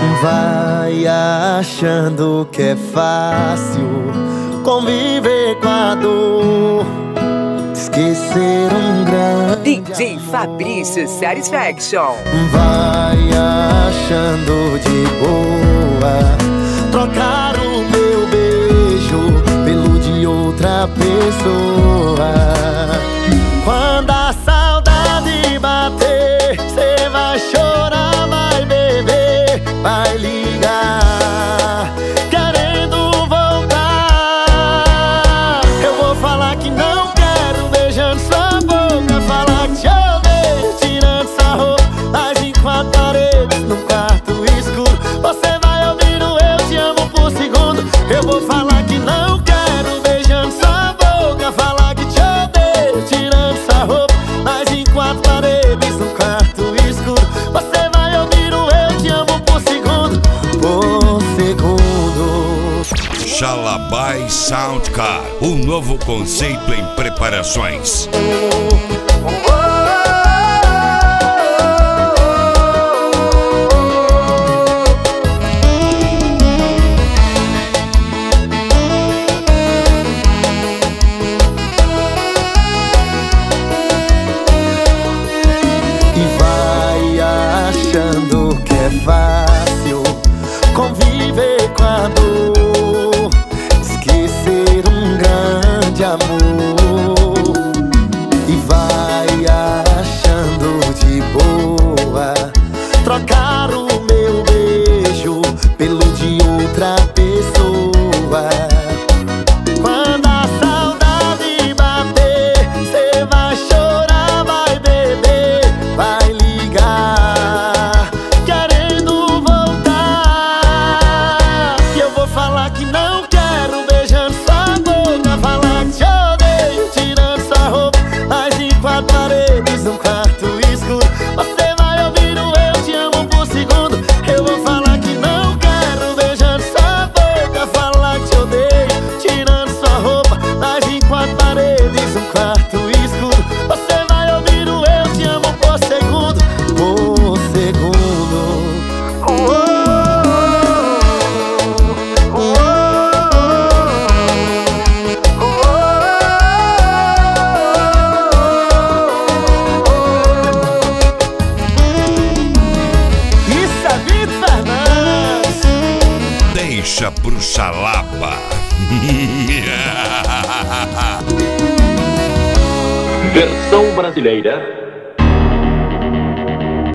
Vai achando que é fácil conviver com a dor, esquecer um grande DJ Fabrício Satisfaction. Vai achando de boa trocar o meu beijo pelo de outra pessoa. Quando a saudade bater, cê vai chorar, vai beber, vai ligar, querendo voltar. Eu vou falar que não quero, beijando sua boca, falar que te odeio, tirando sua roupa, mas em quatro paredes, num quarto escuro, você vai ouvir o eu te amo por segundo. Eu vou falar que não quero, beijando sua boca, falar que te odeio, tirando sua roupa, mas em quatro paredes, num quarto escuro, você vai ouvir o eu te amo por segundo, por segundo. Xalabai Soundcar, um novo conceito em preparações. E vai achando que é fácil conviver com a dor, esquecer um grande amor. E vai achando de boa trocar o meu beijo pelo de outra pessoa. Quando a saudade bater, cê vai chorar, vai beber, vai ligar, querendo voltar. E eu vou falar que não quero, beijando sua boca, falar que te odeio, tirando sua roupa, mas em quatro paredes, num quarto escuro, você vai ouvir o eu te amo por segundo. Eu vou falar que não quero, beijando sua boca, falar que te odeio, tirando sua roupa, mas em quatro paredes, num quarto escuro, você vai ouvir o eu te amo por segundo, por segundo. Isso é Vitor Fernandes. Deixa pro Xalaba. Versão brasileira